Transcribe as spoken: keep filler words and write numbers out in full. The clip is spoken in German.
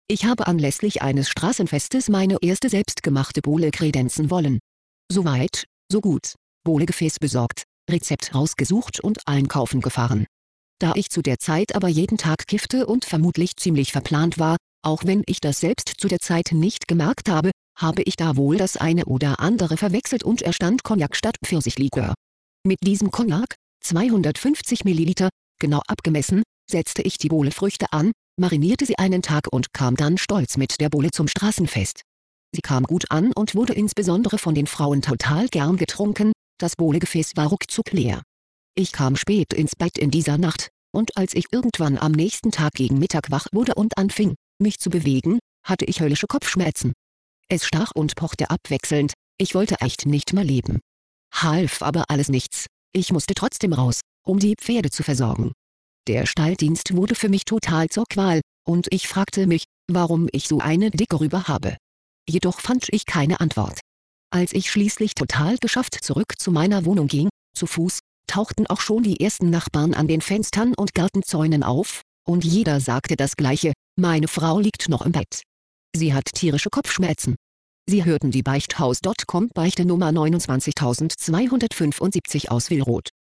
Ich habe anlässlich eines Straßenfestes meine erste selbstgemachte Bowle kredenzen wollen. Soweit, so gut. Bowlegefäß besorgt, Rezept rausgesucht und einkaufen gefahren. Da ich zu der Zeit aber jeden Tag kiffte und vermutlich ziemlich verplant war, auch wenn ich das selbst zu der Zeit nicht gemerkt habe, habe ich da wohl das eine oder andere verwechselt und er stand Cognac statt Pfirsichlikör. Mit diesem Cognac, zweihundertfünfzig Milliliter, genau abgemessen, setzte ich die Bowlefrüchte an, marinierte sie einen Tag und kam dann stolz mit der Bowle zum Straßenfest. Sie kam gut an und wurde insbesondere von den Frauen total gern getrunken, das Bowlegefäß war ruckzuck leer. Ich kam spät ins Bett in dieser Nacht, und als ich irgendwann am nächsten Tag gegen Mittag wach wurde und anfing, mich zu bewegen, hatte ich höllische Kopfschmerzen. Es stach und pochte abwechselnd, ich wollte echt nicht mehr leben. Half aber alles nichts, ich musste trotzdem raus, um die Pferde zu versorgen. Der Stalldienst wurde für mich total zur Qual, und ich fragte mich, warum ich so eine dicke Rübe habe. Jedoch fand ich keine Antwort. Als ich schließlich total geschafft zurück zu meiner Wohnung ging, zu Fuß, tauchten auch schon die ersten Nachbarn an den Fenstern und Gartenzäunen auf, und jeder sagte das Gleiche: Meine Frau liegt noch im Bett. Sie hat tierische Kopfschmerzen. Sie hörten die Beichthaus Punkt com Beichte Nummer neunundzwanzigtausendzweihundertfünfundsiebzig aus Willroth.